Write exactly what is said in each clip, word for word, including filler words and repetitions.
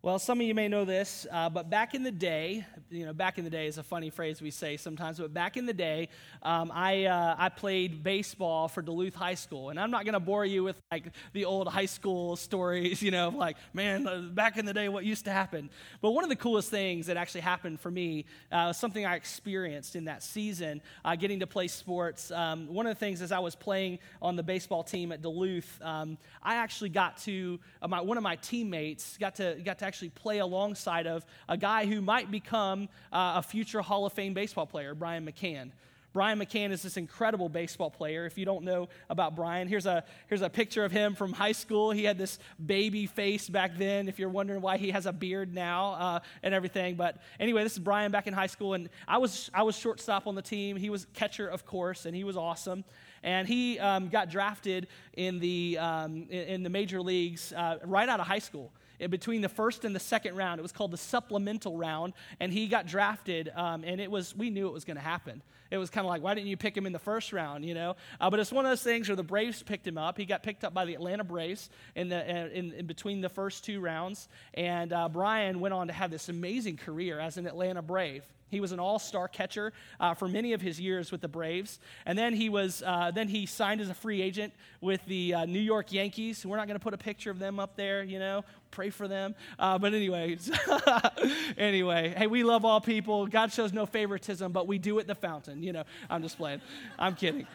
Well, some of you may know this, uh, but back in the day, you know, back in the day is a funny phrase we say sometimes, but back in the day, um, I uh, I played baseball for Duluth High School, and I'm not going to bore you with, like, the old high school stories, you know, of like, man, uh, back in the day, what used to happen. But one of the coolest things that actually happened for me, uh, something I experienced in that season, uh, getting to play sports. Um, one of the things as I was playing on the baseball team at Duluth, um, I actually got to, uh, my, one of my teammates got to got to actually play alongside of a guy who might become uh, a future Hall of Fame baseball player, Brian McCann. Brian McCann is this incredible baseball player. If you don't know about Brian, here's a here's a picture of him from high school. He had this baby face back then, if you're wondering why he has a beard now uh, and everything. But anyway, this is Brian back in high school, and I was I was shortstop on the team. He was catcher, of course, and he was awesome. And he um, got drafted in the um, in, in the major leagues uh, right out of high school. In between the first and the second round. It was called the supplemental round, and he got drafted, um, and it was we knew it was going to happen. It was kind of like, why didn't you pick him in the first round, you know? Uh, but it's one of those things where the Braves picked him up. He got picked up by the Atlanta Braves in the in, in between the first two rounds, and uh, Brian went on to have this amazing career as an Atlanta Brave. He was an all-star catcher uh, for many of his years with the Braves, and then he was uh, then he signed as a free agent with the uh, New York Yankees. We're not going to put a picture of them up there, you know. Pray for them. Uh, but anyways, anyway, hey, we love all people. God shows no favoritism, but we do at the fountain. You know, I'm just playing. I'm kidding.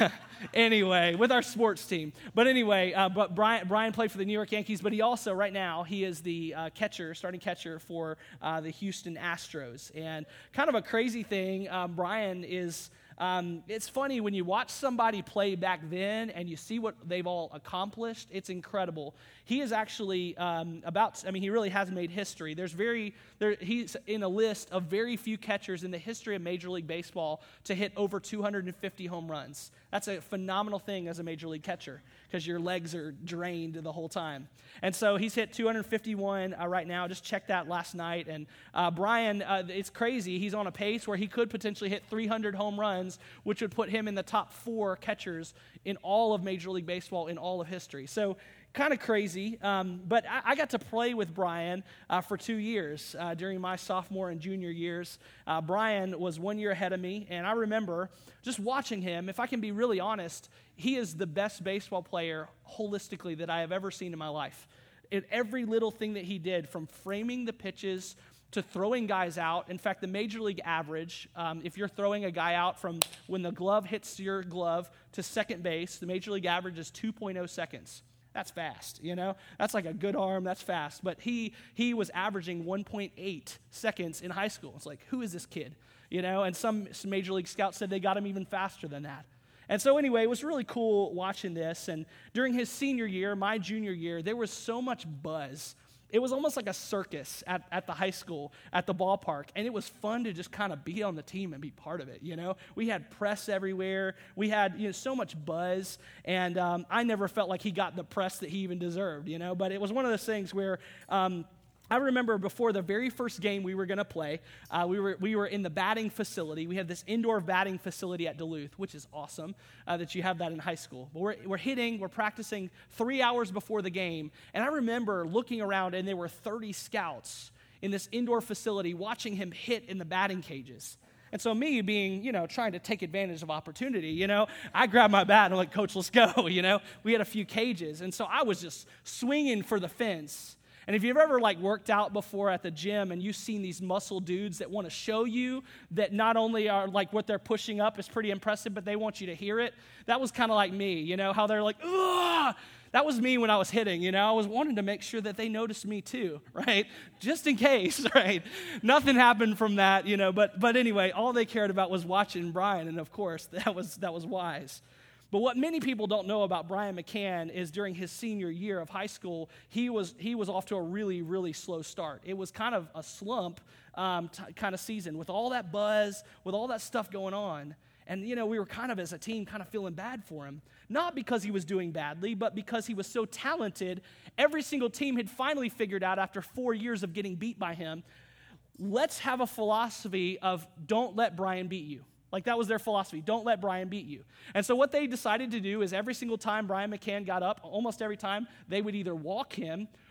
Anyway, with our sports team. But anyway, uh, but Brian, Brian played for the New York Yankees, but he also, right now, he is the uh, catcher, starting catcher for uh, the Houston Astros. And kind of a crazy thing, um, Brian is... Um, it's funny when you watch somebody play back then and you see what they've all accomplished. It's incredible. He is actually um, about, I mean, he really has made history. There's very, there, he's in a list of very few catchers in the history of Major League Baseball to hit over two hundred fifty home runs. That's a phenomenal thing as a Major League catcher because your legs are drained the whole time. And so he's hit two hundred fifty-one uh, right now. Just checked that last night. And uh, Brian, uh, it's crazy. He's on a pace where he could potentially hit three hundred home runs, which would put him in the top four catchers in all of Major League Baseball in all of history. So kind of crazy, um, but I, I got to play with Brian uh, for two years uh, during my sophomore and junior years. Uh, Brian was one year ahead of me, and I remember just watching him. If I can be really honest, he is the best baseball player holistically that I have ever seen in my life. In every little thing that he did, from framing the pitches to throwing guys out. In fact, the Major League average, um, if you're throwing a guy out from when the glove hits your glove to second base, the Major League average is two point oh seconds. That's fast, you know? That's like a good arm, that's fast. But he he was averaging one point eight seconds in high school. It's like, who is this kid? You know, and some, some Major League scouts said they got him even faster than that. And so anyway, it was really cool watching this. And during his senior year, my junior year, there was so much buzz. It was almost like a circus at, at the high school, at the ballpark, and it was fun to just kind of be on the team and be part of it, you know? We had press everywhere. We had, you know, so much buzz, and um, I never felt like he got the press that he even deserved, you know? But it was one of those things where um, I remember before the very first game we were going to play, uh, we were we were in the batting facility. We had this indoor batting facility at Duluth, which is awesome uh, that you have that in high school. But we're we're hitting, we're practicing three hours before the game, and I remember looking around, and there were thirty scouts in this indoor facility watching him hit in the batting cages. And so me being, you know, trying to take advantage of opportunity, you know, I grabbed my bat and I'm like, Coach, let's go, you know. We had a few cages, and so I was just swinging for the fence. And if you've ever, like, worked out before at the gym and you've seen these muscle dudes that want to show you that not only are, like, what they're pushing up is pretty impressive, but they want you to hear it, that was kind of like me, you know, how they're like, ugh! That was me when I was hitting, you know. I was wanting to make sure that they noticed me too, right? Just in case, right? Nothing happened from that, you know, but but anyway, all they cared about was watching Brian, and of course, that was that was wise. But what many people don't know about Brian McCann is during his senior year of high school, he was he was off to a really, really slow start. It was kind of a slump um, t- kind of season with all that buzz, with all that stuff going on. And, you know, we were kind of, as a team, kind of feeling bad for him. Not because he was doing badly, but because he was so talented. Every single team had finally figured out, after four years of getting beat by him, let's have a philosophy of don't let Brian beat you. Like, that was their philosophy. Don't let Brian beat you. And so what they decided to do is every single time Brian McCann got up, almost every time, they would either walk him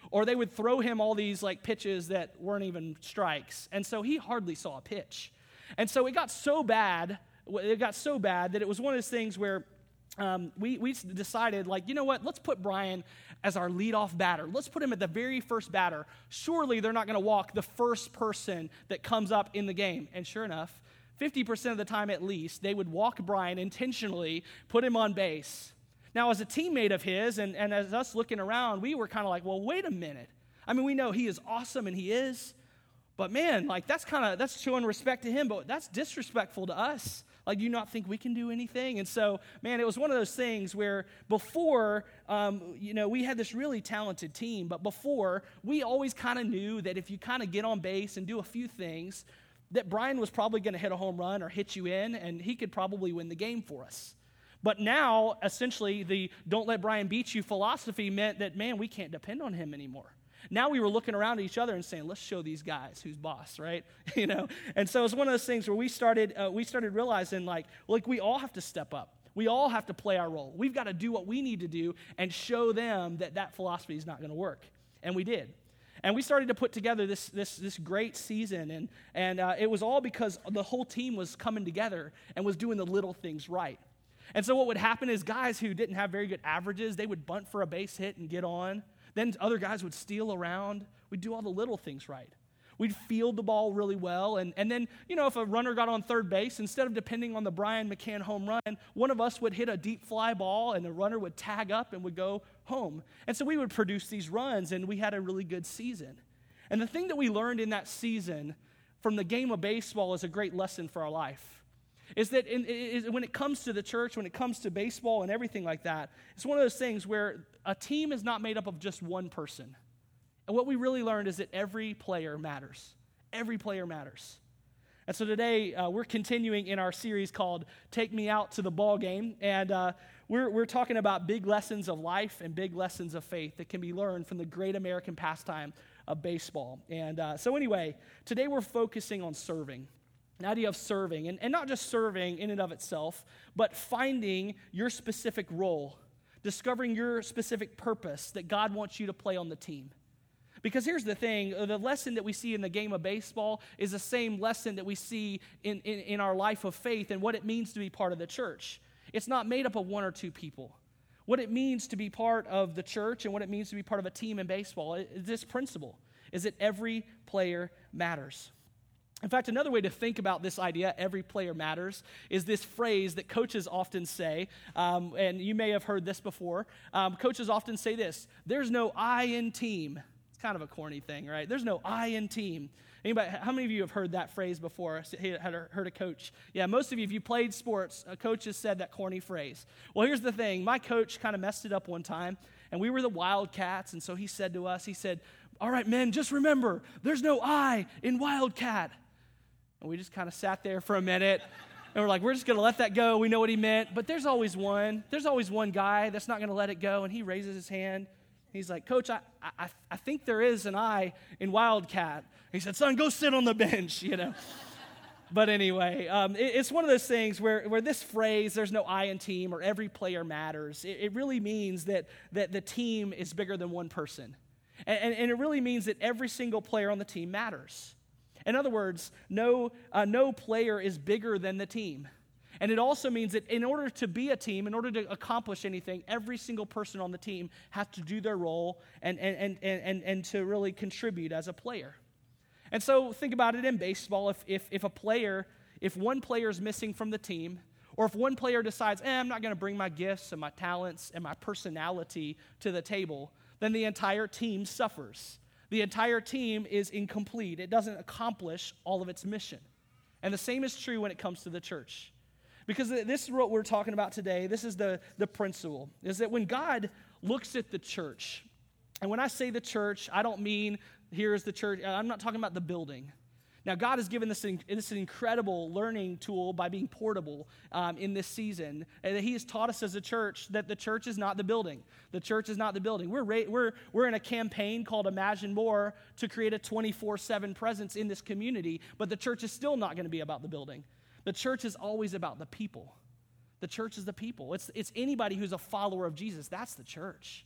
Or they would throw him all these like pitches that weren't even strikes. And so he hardly saw a pitch. And so it got so bad, it got so bad that it was one of those things where um, we, we decided, like, you know what, let's put Brian as our leadoff batter. Let's put him at the very first batter. Surely they're not going to walk the first person that comes up in the game. And sure enough, fifty percent of the time at least, they would walk Brian intentionally, put him on base. Now, as a teammate of his, and, and as us looking around, we were kind of like, well, wait a minute. I mean, we know he is awesome, and he is. But man, like that's kind of, that's showing respect to him, but that's disrespectful to us. Like, do you not think we can do anything? And so, man, it was one of those things where before, um, you know, we had this really talented team, but before, we always kind of knew that if you kind of get on base and do a few things, that Brian was probably going to hit a home run or hit you in, and he could probably win the game for us. But now, essentially, the don't let Brian beat you philosophy meant that, man, we can't depend on him anymore. Now we were looking around at each other and saying, let's show these guys who's boss, right? You know, and so it's one of those things where we started uh, we started realizing, like, like we all have to step up. We all have to play our role. We've got to do what we need to do and show them that that philosophy is not going to work. And we did. And we started to put together this this this great season, and and uh, it was all because the whole team was coming together and was doing the little things right. And so what would happen is guys who didn't have very good averages, they would bunt for a base hit and get on. Then other guys would steal around. We'd do all the little things right. We'd field the ball really well. And, and then, you know, if a runner got on third base, instead of depending on the Brian McCann home run, one of us would hit a deep fly ball, and the runner would tag up and would go home. And so we would produce these runs, and we had a really good season. And the thing that we learned in that season from the game of baseball is a great lesson for our life. Is that in, is when it comes to the church, when it comes to baseball and everything like that, it's one of those things where a team is not made up of just one person. And what we really learned is that every player matters. Every player matters. And so today, uh, we're continuing in our series called Take Me Out to the Ball Game. And uh, we're, we're talking about big lessons of life and big lessons of faith that can be learned from the great American pastime of baseball. And uh, so anyway, today we're focusing on serving. An idea of serving, and, and not just serving in and of itself, but finding your specific role, discovering your specific purpose that God wants you to play on the team. Because here's the thing, the lesson that we see in the game of baseball is the same lesson that we see in, in, in our life of faith and what it means to be part of the church. It's not made up of one or two people. What it means to be part of the church and what it means to be part of a team in baseball is this principle, is that every player matters. In fact, another way to think about this idea, every player matters, is this phrase that coaches often say, um, and you may have heard this before. Um, coaches often say this, there's no I in team. It's kind of a corny thing, right? There's no I in team. Anybody? How many of you have heard that phrase before, had heard a coach? Yeah, most of you, if you played sports, a coach has said that corny phrase. Well, here's the thing. My coach kind of messed it up one time, and we were the Wildcats, and so he said to us, he said, all right, men, just remember, there's no I in Wildcat. And we just kind of sat there for a minute, and we're like, we're just going to let that go. We know what he meant. But there's always one. There's always one guy that's not going to let it go, and he raises his hand. He's like, Coach, I, I, I think there is an I in Wildcat. He said, son, go sit on the bench, you know. But anyway, um, it, it's one of those things where, where this phrase, there's no I in team, or every player matters, it, it really means that, that the team is bigger than one person. And, and, and it really means that every single player on the team matters. In other words, no, uh, no player is bigger than the team. And it also means that in order to be a team, in order to accomplish anything, every single person on the team has to do their role and, and, and, and, and to really contribute as a player. And so think about it in baseball. If, if, if a player, if one player is missing from the team, or if one player decides, eh, I'm not going to bring my gifts and my talents and my personality to the table, then the entire team suffers. The entire team is incomplete. It doesn't accomplish all of its mission. And the same is true when it comes to the church. Because this is what we're talking about today. This is the, the principle, is that when God looks at the church, and when I say the church, I don't mean here's the church. I'm not talking about the building. Now, God has given this, this incredible learning tool by being portable um, in this season. And that he has taught us as a church that the church is not the building. The church is not the building. We're, ra- we're, we're in a campaign called Imagine More to create a twenty-four seven presence in this community, but the church is still not going to be about the building. The church is always about the people. The church is the people. It's, it's anybody who's a follower of Jesus. That's the church.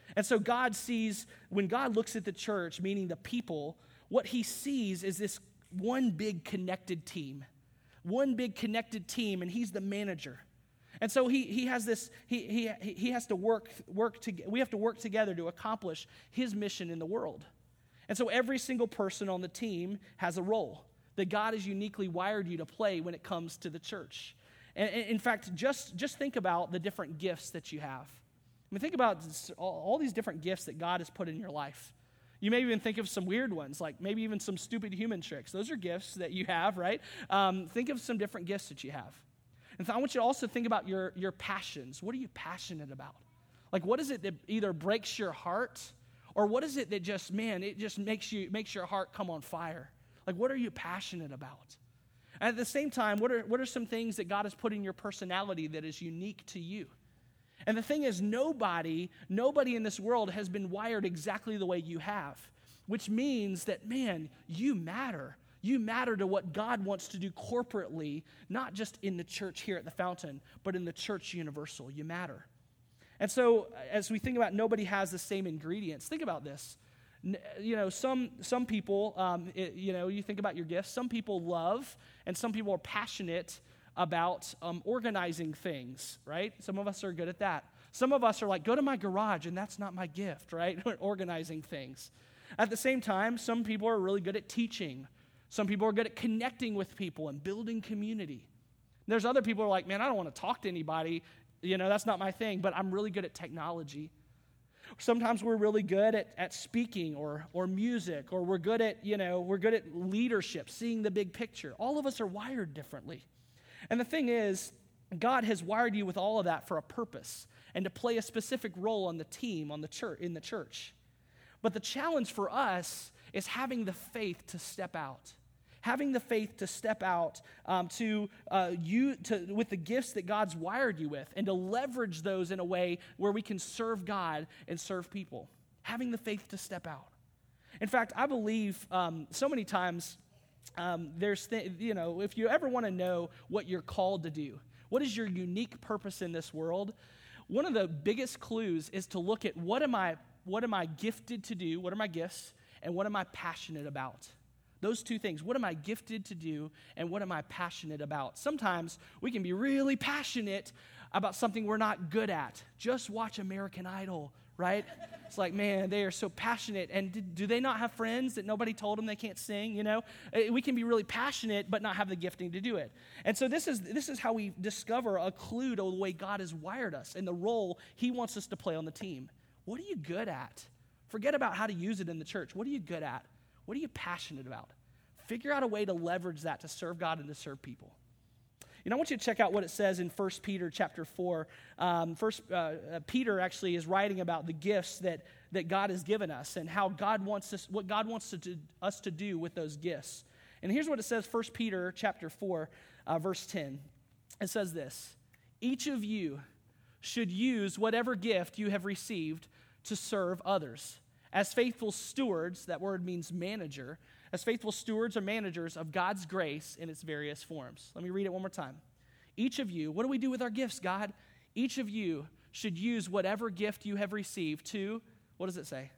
And so God sees, when God looks at the church, meaning the people, what he sees is this one big connected team. One big connected team, and he's the manager. And so he he has this, he he he has to work, work to, we have to work together to accomplish his mission in the world. And so every single person on the team has a role that God has uniquely wired you to play when it comes to the church. And, and in fact, just, just think about the different gifts that you have. I mean, think about all, all these different gifts that God has put in your life. You may even think of some weird ones, like maybe even some stupid human tricks. Those are gifts that you have, right? Um, think of some different gifts that you have. And so I want you to also think about your, your passions. What are you passionate about? Like, what is it that either breaks your heart, or what is it that just, man, it just makes you makes your heart come on fire? Like, what are you passionate about? And at the same time, what are what are some things that God has put in your personality that is unique to you? And the thing is, nobody, nobody in this world has been wired exactly the way you have, which means that, man, you matter. You matter to what God wants to do corporately, not just in the church here at the Fountain, but in the church universal. You matter. And so as we think about nobody has the same ingredients, think about this. You know, some some people, um, it, you know, you think about your gifts. Some people love, and some people are passionate about um, organizing things, right? Some of us are good at that. Some of us are like, go to my garage, and that's not my gift, right? Organizing things. At the same time, some people are really good at teaching. Some people are good at connecting with people and building community. There's other people who are like, man, I don't want to talk to anybody. You know, that's not my thing, but I'm really good at technology. Sometimes we're really good at, at speaking or or music, or we're good at, you know, we're good at leadership, seeing the big picture. All of us are wired differently. And the thing is, God has wired you with all of that for a purpose and to play a specific role on the team, on the church, in the church. But the challenge for us is having the faith to step out. Having the faith to step out um, to uh, you to with the gifts that God's wired you with, and to leverage those in a way where we can serve God and serve people. Having the faith to step out. In fact, I believe um, so many times um, there's th- you know if you ever want to know what you're called to do, what is your unique purpose in this world, one of the biggest clues is to look at what am I what am I gifted to do, what are my gifts, and what am I passionate about. Those two things. What am I gifted to do, and what am I passionate about? Sometimes we can be really passionate about something we're not good at. Just watch American Idol, right? It's like, man, they are so passionate. And do, do they not have friends that nobody told them they can't sing, you know? We can be really passionate but not have the gifting to do it. And so this is this is how we discover a clue to the way God has wired us and the role he wants us to play on the team. What are you good at? Forget about how to use it in the church. What are you good at? What are you passionate about? Figure out a way to leverage that to serve God and to serve people. You know, I want you to check out what it says in First Peter chapter four. Um, First uh, uh, Peter actually is writing about the gifts that, that God has given us and how God wants us, what God wants to do, us to do with those gifts. And here's what it says, First Peter chapter four, uh, verse ten. It says this: each of you should use whatever gift you have received to serve others as faithful stewards. That word means manager. As faithful stewards or managers of God's grace in its various forms. Let me read it one more time. Each of you, what do we do with our gifts, God? Each of you should use whatever gift you have received to, what does it say?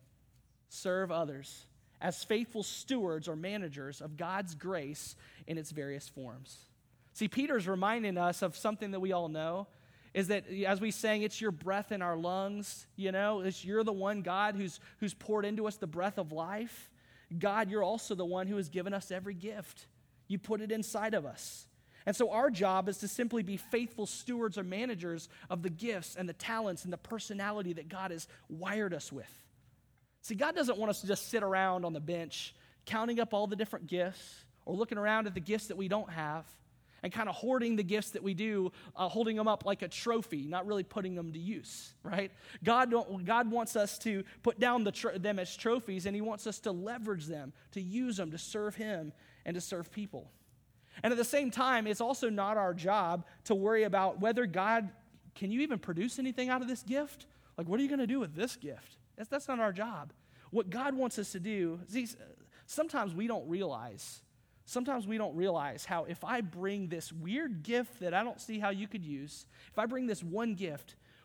Serve others as faithful stewards or managers of God's grace in its various forms. See, Peter's reminding us of something that we all know, is that as we sang, it's your breath in our lungs, you know, it's you're the one, God, who's who's poured into us the breath of life. God, you're also the one who has given us every gift. You put it inside of us. And so our job is to simply be faithful stewards or managers of the gifts and the talents and the personality that God has wired us with. See, God doesn't want us to just sit around on the bench counting up all the different gifts or looking around at the gifts that we don't have and kind of hoarding the gifts that we do, uh, holding them up like a trophy, not really putting them to use, right? God don't, God wants us to put down the tr- them as trophies, and he wants us to leverage them, to use them, to serve him and to serve people. And at the same time, it's also not our job to worry about whether God, can you even produce anything out of this gift? Like, what are you going to do with this gift? That's, that's not our job. What God wants us to do, see, sometimes we don't realize Sometimes we don't realize how if I bring this weird gift that I don't see how you could use, if I bring this one gift,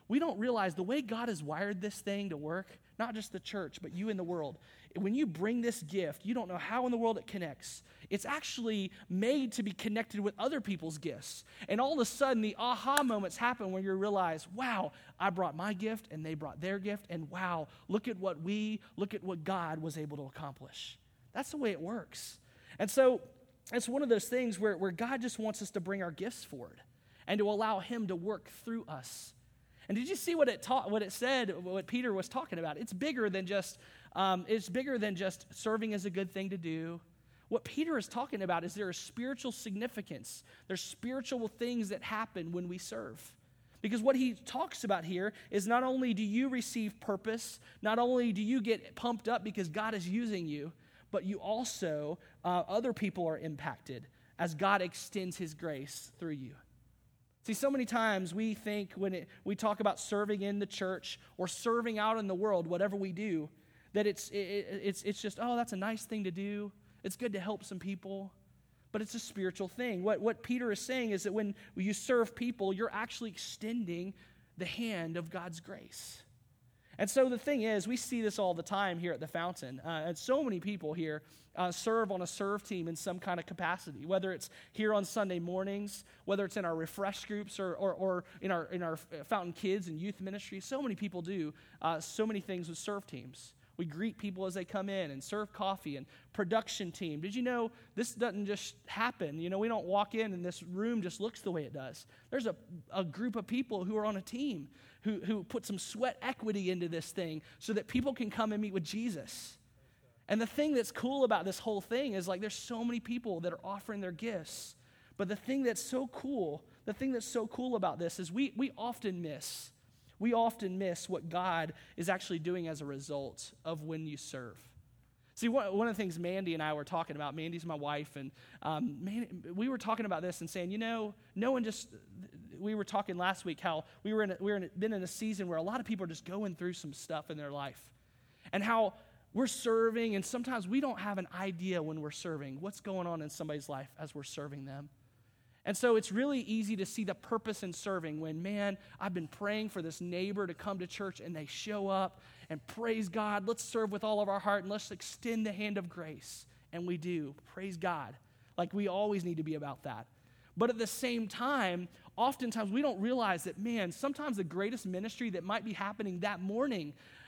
we don't realize the way God has wired this thing to work, not just the church, but you in the world. When you bring this gift, you don't know how in the world it connects. It's actually made to be connected with other people's gifts. And all of a sudden, the aha moments happen when you realize, wow, I brought my gift and they brought their gift. And wow, look at what we, look at what God was able to accomplish. That's the way it works. And so it's one of those things where, where God just wants us to bring our gifts forward and to allow him to work through us. And did you see what it taught, what it said, what Peter was talking about? It's bigger than just, um, it's bigger than just serving is a good thing to do. What Peter is talking about is there is spiritual significance. There's spiritual things that happen when we serve. Because what he talks about here is not only do you receive purpose, not only do you get pumped up because God is using you, but you also, uh, other people are impacted as God extends his grace through you. See, so many times we think when it, we talk about serving in the church or serving out in the world, whatever we do, that it's, it, it's, it's just, oh, that's a nice thing to do. It's good to help some people, but it's a spiritual thing. What, what Peter is saying is that when you serve people, you're actually extending the hand of God's grace. And so the thing is, we see this all the time here at the Fountain. Uh, and so many people here uh, serve on a serve team in some kind of capacity, whether it's here on Sunday mornings, whether it's in our refresh groups or, or, or in our in our Fountain Kids and youth ministry. So many people do uh, so many things with serve teams. We greet people as they come in and serve coffee and production team. Did you know this doesn't just happen? You know, we don't walk in and this room just looks the way it does. There's a, a group of people who are on a team who, who put some sweat equity into this thing so that people can come and meet with Jesus. And the thing that's cool about this whole thing is like there's so many people that are offering their gifts. But the thing that's so cool, the thing that's so cool about this is we we often miss We often miss what God is actually doing as a result of when you serve. See, one, one of the things Mandy and I were talking about, Mandy's my wife, and um, man, we were talking about this and saying, you know, no one just, we were talking last week how we were in a, we were in a, been in a season where a lot of people are just going through some stuff in their life. And how we're serving, and sometimes we don't have an idea when we're serving what's going on in somebody's life as we're serving them. And so it's really easy to see the purpose in serving when, man, I've been praying for this neighbor to come to church and they show up and praise God. Let's serve with all of our heart and let's extend the hand of grace. And we do. Praise God. Like we always need to be about that. But at the same time, oftentimes we don't realize that, man, sometimes the greatest ministry that might be happening that morning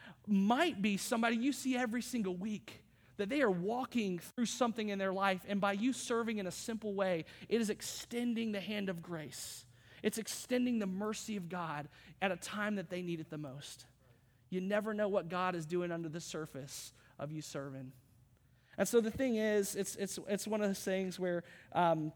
might be somebody you see every single week. That they are walking through something in their life, and by you serving in a simple way, it is extending the hand of grace. It's extending the mercy of God at a time that they need it the most. You never know what God is doing under the surface of you serving. And so the thing is, it's it's it's one of those things where, um,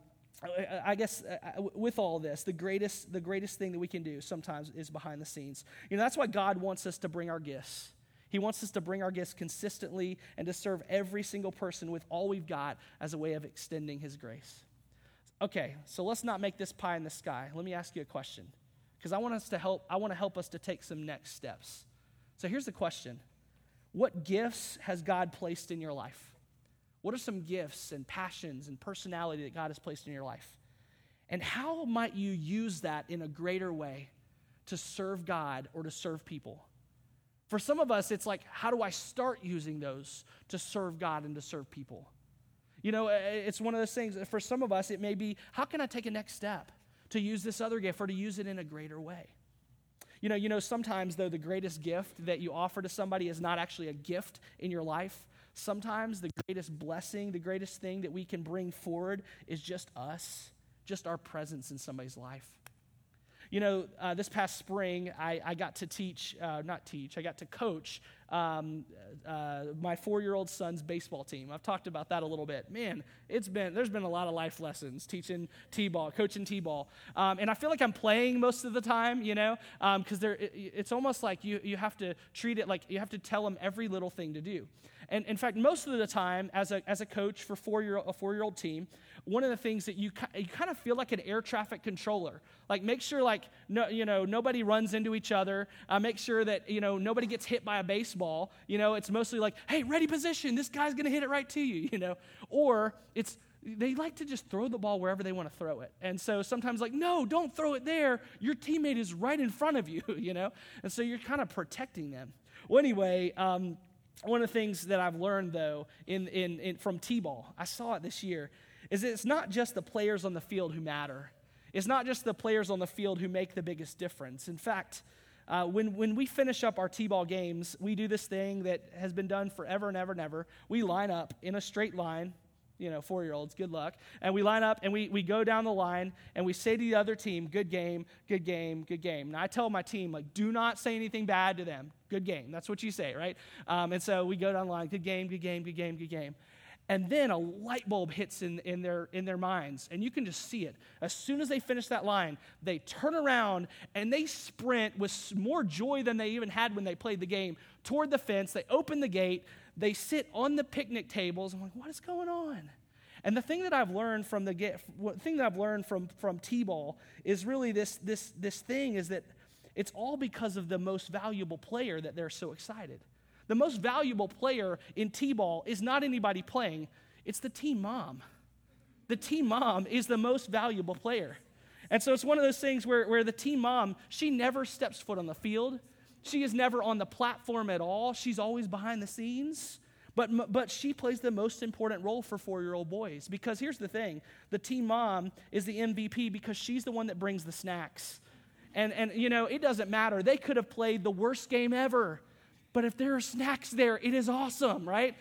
I guess, uh, with all this, the greatest the greatest thing that we can do sometimes is behind the scenes. You know, that's why God wants us to bring our gifts. He wants us to bring our gifts consistently and to serve every single person with all we've got as a way of extending his grace. Okay, so let's not make this pie in the sky. Let me ask you a question, because I want us to help. I want to help us to take some next steps. So here's the question: what gifts has God placed in your life? What are some gifts and passions and personality that God has placed in your life? And how might you use that in a greater way to serve God or to serve people? For some of us, it's like, how do I start using those to serve God and to serve people? You know, it's one of those things. For some of us, it may be, how can I take a next step to use this other gift or to use it in a greater way? You know, you know, sometimes, though, the greatest gift that you offer to somebody is not actually a gift in your life. Sometimes the greatest blessing, the greatest thing that we can bring forward is just us, just our presence in somebody's life. You know, uh, this past spring, I, I got to teach, uh, not teach, I got to coach um, uh, my four-year-old son's baseball team. I've talked about that a little bit. Man, it's been, there's been a lot of life lessons teaching T-ball, coaching T-ball. Um, and I feel like I'm playing most of the time, you know, because um, it, it's almost like you, you have to treat it like you have to tell them every little thing to do. And in fact, most of the time, as a as a coach for four-year a four-year-old team, one of the things that you you kind of feel like an air traffic controller. Like make sure like no you know nobody runs into each other. Uh, make sure that you know nobody gets hit by a baseball. You know, it's mostly like, hey, ready position. This guy's gonna hit it right to you. You know, or it's they like to just throw the ball wherever they want to throw it. And so sometimes like, no, don't throw it there. Your teammate is right in front of you, you know? And so you're kind of protecting them. Well, anyway, um, one of the things that I've learned, though, in, in, in from T-ball, I saw it this year, is that it's not just the players on the field who matter. It's not just the players on the field who make the biggest difference. In fact, uh, when, when we finish up our T-ball games, we do this thing that has been done forever and ever and ever. We line up in a straight line. You know, four-year-olds, good luck. And we line up and we we go down the line and we say to the other team, good game, good game, good game. Now I tell my team, like, do not say anything bad to them. Good game. That's what you say, right? Um, and so we go down the line, good game, good game, good game, good game. And then a light bulb hits in, in their in their minds, and you can just see it. As soon as they finish that line, they turn around and they sprint with more joy than they even had when they played the game toward the fence. They open the gate. They sit on the picnic tables. I'm like, what is going on? And the thing that I've learned from the the thing that I've learned from from T-ball is really this this this thing is that it's all because of the most valuable player that they're so excited. The most valuable player in T-ball is not anybody playing; it's the team mom. The team mom is the most valuable player, and so it's one of those things where where the team mom, she never steps foot on the field. She is never on the platform at all. She's always behind the scenes. But, but she plays the most important role for four-year-old boys. Because here's the thing. The team mom is the M V P because she's the one that brings the snacks. And, and you know, it doesn't matter. They could have played the worst game ever. But if there are snacks there, it is awesome, right?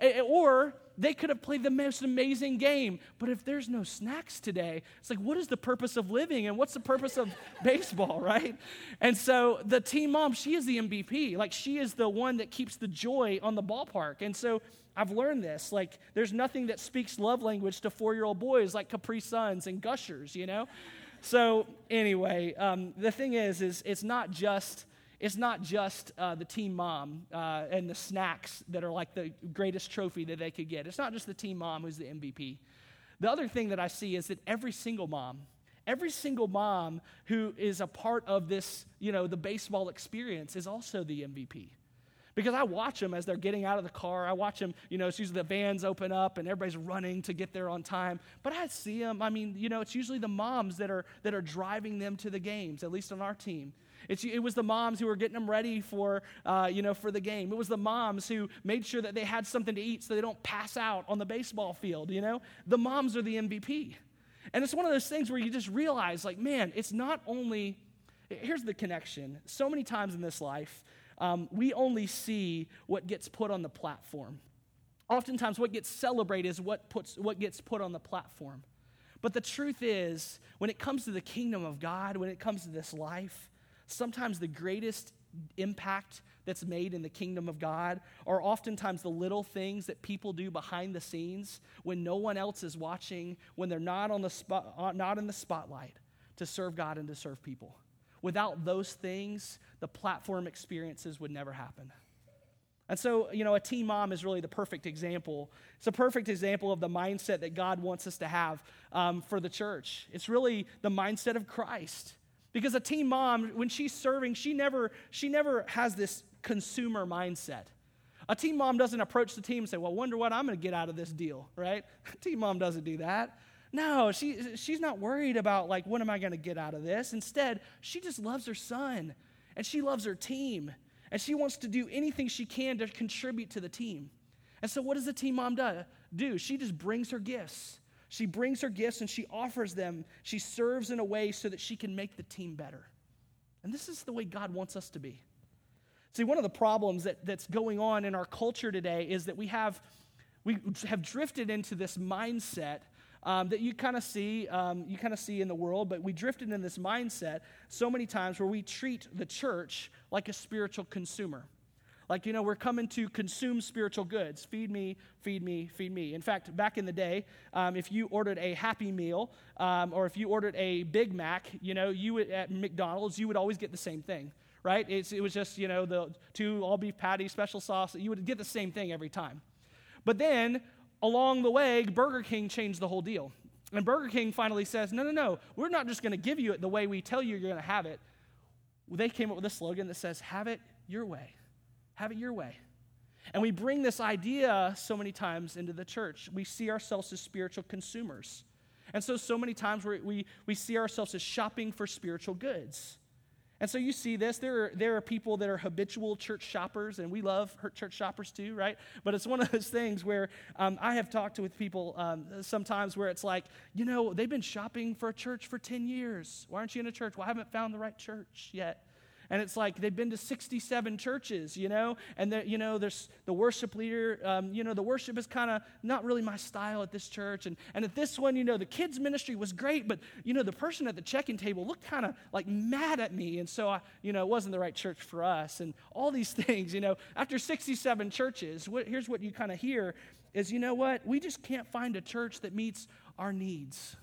Or they could have played the most amazing game. But if there's no snacks today, it's like, what is the purpose of living? And what's the purpose of baseball, right? And so the team mom, she is the M V P. Like, she is the one that keeps the joy on the ballpark. And so I've learned this. Like, there's nothing that speaks love language to four-year-old boys like Capri Suns and Gushers, you know? So anyway, um, the thing is, is it's not just... It's not just uh, the team mom uh, and the snacks that are like the greatest trophy that they could get. It's not just the team mom who's the M V P. The other thing that I see is that every single mom, every single mom who is a part of this, you know, the baseball experience is also the M V P. Because I watch them as they're getting out of the car. I watch them, you know, it's usually the vans open up and everybody's running to get there on time. But I see them, I mean, you know, it's usually the moms that are that are driving them to the games, at least on our team. It's, it was the moms who were getting them ready for, uh, you know, for the game. It was the moms who made sure that they had something to eat so they don't pass out on the baseball field, you know. The moms are the M V P. And it's one of those things where you just realize, like, man, it's not only, here's the connection. So many times in this life, um, we only see what gets put on the platform. Oftentimes what gets celebrated is what puts what gets put on the platform. But the truth is, when it comes to the kingdom of God, when it comes to this life, sometimes the greatest impact that's made in the kingdom of God are oftentimes the little things that people do behind the scenes when no one else is watching, when they're not on the spot, not in the spotlight to serve God and to serve people. Without those things, the platform experiences would never happen. And so, you know, a teen mom is really the perfect example. It's a perfect example of the mindset that God wants us to have um, for the church. It's really the mindset of Christ. Because a teen mom, when she's serving, she never, she never has this consumer mindset. A teen mom doesn't approach the team and say, well, wonder what I'm going to get out of this deal, right? A teen mom doesn't do that. No, she, she's not worried about, like, what am I going to get out of this? Instead, she just loves her son, and she loves her team, and she wants to do anything she can to contribute to the team. And so what does the teen mom do? do? She just brings her gifts. She brings her gifts and she offers them. She serves in a way so that she can make the team better. And this is the way God wants us to be. See, one of the problems that, that's going on in our culture today is that we have, we have drifted into this mindset um, that you kind of see, um, you kind of see in the world, but we drifted in this mindset so many times where we treat the church like a spiritual consumer. Like, you know, we're coming to consume spiritual goods. Feed me, feed me, feed me. In fact, back in the day, um, if you ordered a Happy Meal um, or if you ordered a Big Mac, you know, you would, at McDonald's, you would always get the same thing, right? It's, it was just, you know, the two all-beef patties, special sauce. You would get the same thing every time. But then, along the way, Burger King changed the whole deal. And Burger King finally says, no, no, no, we're not just going to give you it the way we tell you you're going to have it. They came up with a slogan that says, have it your way. Have it your way. And we bring this idea so many times into the church. We see ourselves as spiritual consumers. And so, so many times we, we, we see ourselves as shopping for spiritual goods. And so you see this, there are, there are people that are habitual church shoppers, and we love church shoppers too, right? But it's one of those things where um, I have talked with people um, sometimes where it's like, you know, they've been shopping for a church for ten years. Why aren't you in a church? Well, I haven't found the right church yet. And it's like they've been to sixty-seven churches, you know, and the, you know, there's the worship leader, um, you know, the worship is kind of not really my style at this church. And, and at this one, you know, the kids ministry was great, but, you know, the person at the check-in table looked kind of like mad at me. And so, I, you know, it wasn't the right church for us. And all these things, you know, after sixty-seven churches, what, here's what you kind of hear is, you know what, we just can't find a church that meets our needs.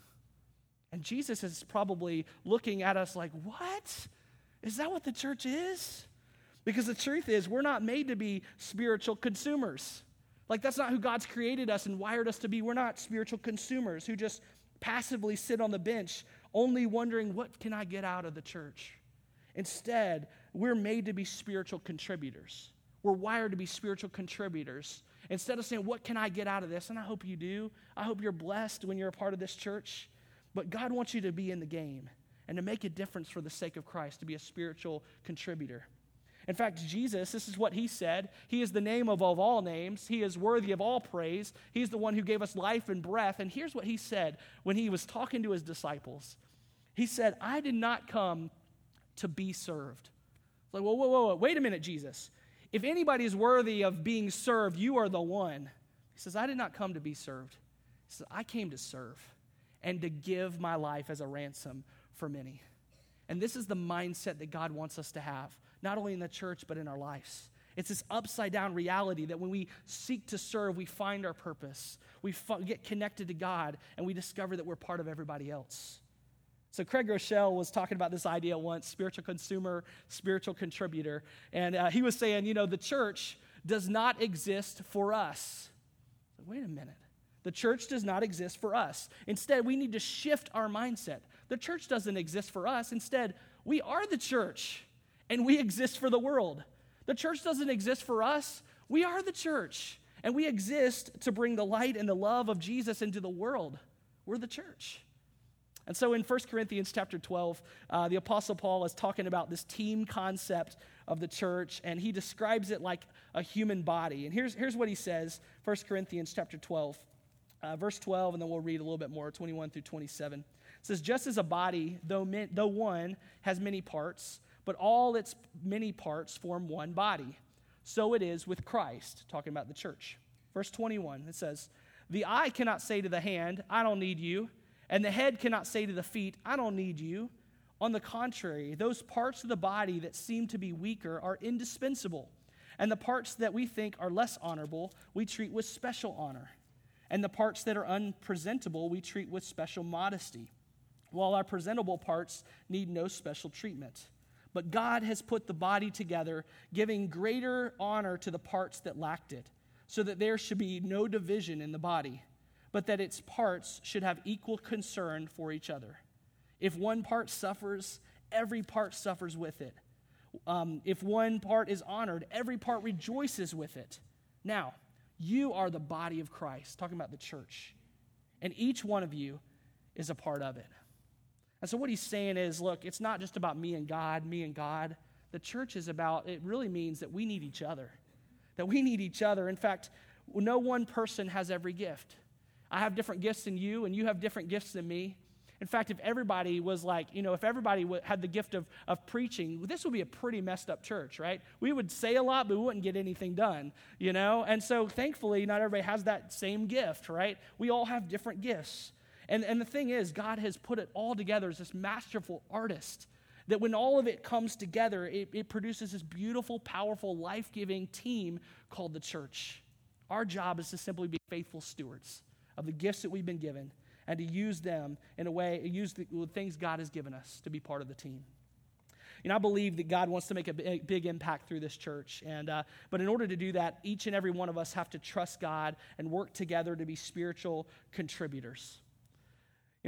And Jesus is probably looking at us like, what? Is that what the church is? Because the truth is, we're not made to be spiritual consumers. Like, that's not who God's created us and wired us to be. We're not spiritual consumers who just passively sit on the bench, only wondering, what can I get out of the church? Instead, we're made to be spiritual contributors. We're wired to be spiritual contributors. Instead of saying, what can I get out of this? And I hope you do. I hope you're blessed when you're a part of this church. But God wants you to be in the game and to make a difference for the sake of Christ, to be a spiritual contributor. In fact, Jesus, this is what he said. He is the name above all names. He is worthy of all praise. He's the one who gave us life and breath. And here's what he said when he was talking to his disciples. He said, I did not come to be served. It's like, whoa, whoa, whoa, whoa, wait a minute, Jesus. If anybody is worthy of being served, you are the one. He says, I did not come to be served. He says, I came to serve and to give my life as a ransom for many. And this is the mindset that God wants us to have, not only in the church, but in our lives. It's this upside down reality that when we seek to serve, we find our purpose. We f- get connected to God, and we discover that we're part of everybody else. So Craig Rochelle was talking about this idea once, spiritual consumer, spiritual contributor. And uh, he was saying, you know, the church does not exist for us. Wait a minute. The church does not exist for us. Instead, we need to shift our mindset. The church doesn't exist for us. Instead, we are the church, and we exist for the world. The church doesn't exist for us. We are the church, and we exist to bring the light and the love of Jesus into the world. We're the church. And so in First Corinthians chapter twelve, uh, the Apostle Paul is talking about this team concept of the church, and he describes it like a human body. And here's, here's what he says, First Corinthians chapter twelve. Uh, verse twelve, and then we'll read a little bit more, twenty-one through twenty-seven. It says, just as a body, though, min- though one, has many parts, but all its many parts form one body, so it is with Christ, talking about the church. Verse twenty-one, it says, the eye cannot say to the hand, I don't need you, and the head cannot say to the feet, I don't need you. On the contrary, those parts of the body that seem to be weaker are indispensable, and the parts that we think are less honorable, we treat with special honor. And the parts that are unpresentable, we treat with special modesty, while our presentable parts need no special treatment. But God has put the body together, giving greater honor to the parts that lacked it, so that there should be no division in the body, but that its parts should have equal concern for each other. If one part suffers, every part suffers with it. Um, if one part is honored, every part rejoices with it. Now, you are the body of Christ, talking about the church, and each one of you is a part of it. And so what he's saying is, look, it's not just about me and God, me and God. The church is about, it really means that we need each other, that we need each other. In fact, no one person has every gift. I have different gifts than you, and you have different gifts than me. In fact, if everybody was like, you know, if everybody w- had the gift of, of preaching, this would be a pretty messed up church, right? We would say a lot, but we wouldn't get anything done, you know? And so thankfully, not everybody has that same gift, right? We all have different gifts. And, and the thing is, God has put it all together as this masterful artist that when all of it comes together, it, it produces this beautiful, powerful, life-giving team called the church. Our job is to simply be faithful stewards of the gifts that we've been given, and to use them in a way, use the, the things God has given us to be part of the team. You know, I believe that God wants to make a big, big impact through this church. And uh, but in order to do that, each and every one of us have to trust God and work together to be spiritual contributors. You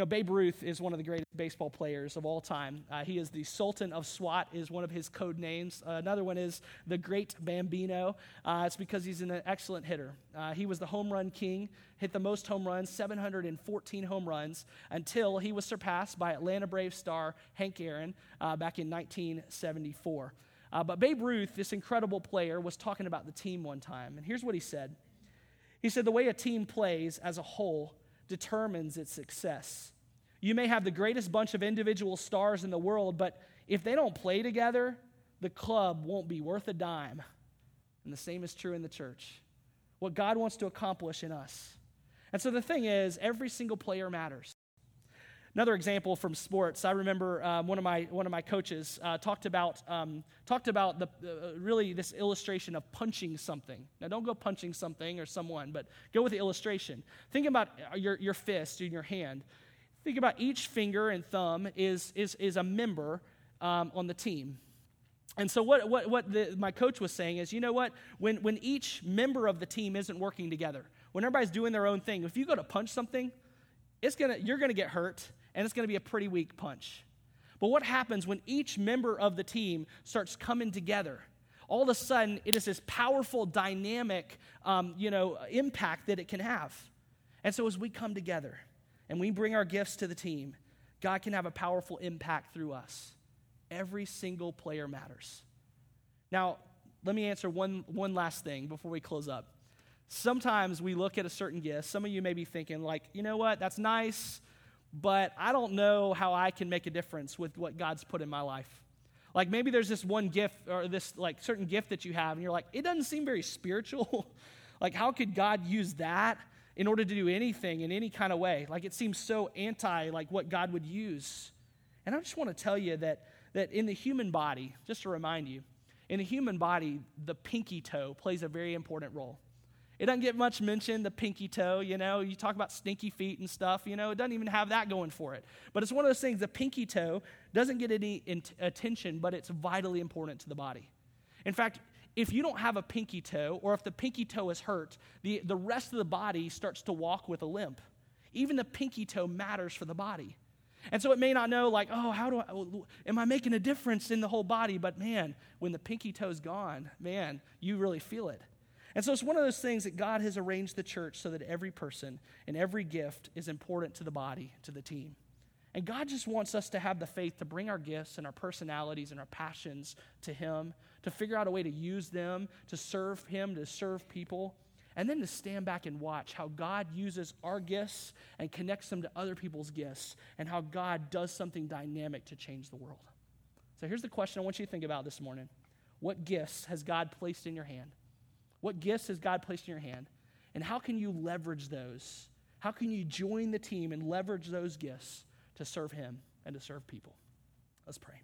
You know, Babe Ruth is one of the greatest baseball players of all time. Uh, he is the Sultan of SWAT is one of his code names. Uh, another one is the Great Bambino. Uh, it's because he's an excellent hitter. Uh, he was the home run king, hit the most home runs, seven hundred fourteen home runs, until he was surpassed by Atlanta Braves star Hank Aaron uh, back in nineteen seventy-four. Uh, but Babe Ruth, this incredible player, was talking about the team one time, and here's what he said. He said, the way a team plays as a whole determines its success. You may have the greatest bunch of individual stars in the world, but if they don't play together, the club won't be worth a dime. And the same is true in the church. What God wants to accomplish in us. And so the thing is, every single player matters. Another example from sports, I remember um, one of my one of my coaches uh, talked about um, talked about the uh, really this illustration of punching something. Now, don't go punching something or someone, but go with the illustration. Think about your your fist in your hand. Think about each finger and thumb is is is a member um, on the team. And so what what what the, my coach was saying is, you know what? When when each member of the team isn't working together, when everybody's doing their own thing, if you go to punch something, it's gonna you're gonna get hurt. And it's going to be a pretty weak punch. But what happens when each member of the team starts coming together? All of a sudden, it is this powerful, dynamic, um, you know, impact that it can have. And so as we come together and we bring our gifts to the team, God can have a powerful impact through us. Every single player matters. Now, let me answer one, one last thing before we close up. Sometimes we look at a certain gift. Some of you may be thinking, like, you know what, that's nice, but I don't know how I can make a difference with what God's put in my life. Like maybe there's this one gift or this like certain gift that you have and you're like, it doesn't seem very spiritual. Like how could God use that in order to do anything in any kind of way? Like it seems so anti like what God would use. And I just want to tell you that that in the human body, just to remind you, in the human body, the pinky toe plays a very important role. It doesn't get much mention, the pinky toe, you know. You talk about stinky feet and stuff, you know. It doesn't even have that going for it. But it's one of those things, the pinky toe doesn't get any in- attention, but it's vitally important to the body. In fact, if you don't have a pinky toe, or if the pinky toe is hurt, the, the rest of the body starts to walk with a limp. Even the pinky toe matters for the body. And so it may not know, like, oh, how do I, am I making a difference in the whole body? But man, when the pinky toe's gone, man, you really feel it. And so it's one of those things that God has arranged the church so that every person and every gift is important to the body, to the team. And God just wants us to have the faith to bring our gifts and our personalities and our passions to Him, to figure out a way to use them, to serve Him, to serve people, and then to stand back and watch how God uses our gifts and connects them to other people's gifts, and how God does something dynamic to change the world. So here's the question I want you to think about this morning. What gifts has God placed in your hand? What gifts has God placed in your hand? And how can you leverage those? How can you join the team and leverage those gifts to serve Him and to serve people? Let's pray.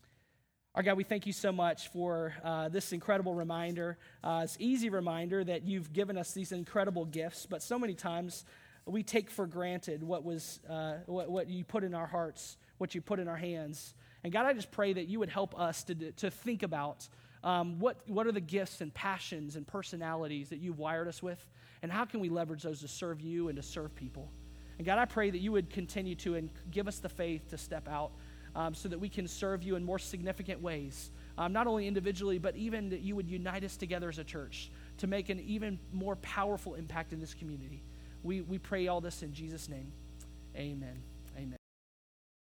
Our God, we thank you so much for uh, this incredible reminder, uh, this easy reminder that you've given us these incredible gifts, but so many times we take for granted what was uh, what, what you put in our hearts, what you put in our hands. And God, I just pray that you would help us to, to think about Um, what, what are the gifts and passions and personalities that you've wired us with, and how can we leverage those to serve you and to serve people? And God, I pray that you would continue to and give us the faith to step out um, so that we can serve you in more significant ways, um, not only individually, but even that you would unite us together as a church to make an even more powerful impact in this community. We, we pray all this in Jesus' name. Amen.